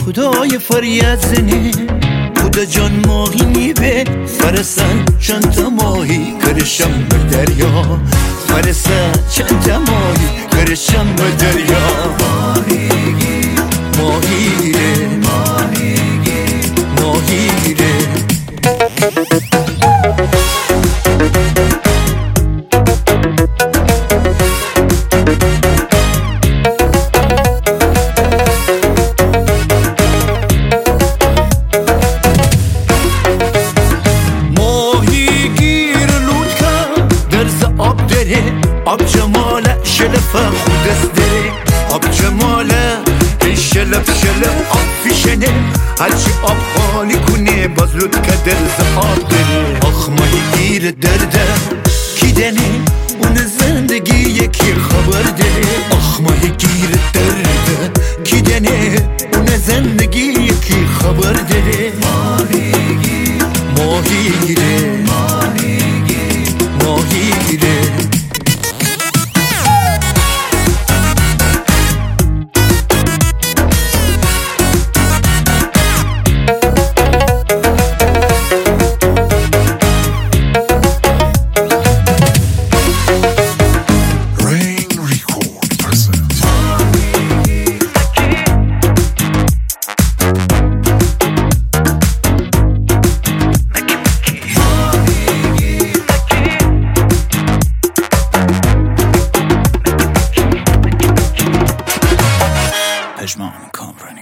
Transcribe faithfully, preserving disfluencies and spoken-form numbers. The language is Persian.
خدای فریاد زنه خدا جان ماهی میبه فرسن چند تا ماهی کرشم به دریا فرسن چند تا ماهی کرشم به دریا ماهیگیر ماهیگیره ماهیگیر ماهیگیره آب جماله شلف خود است داره آب جماله شلف شلف آب فیشنه هرچی آب خالی کنه باز لود که درز آب داره آخ ماهی گیر درده کی دنه اون زندگی یکی خبر داره آخ ماهی گیر درده کی دنه اون زندگی یکی خبر داره ماهی گیر ماهی گیره ماهی گیر ماهی گیره Pejman Company.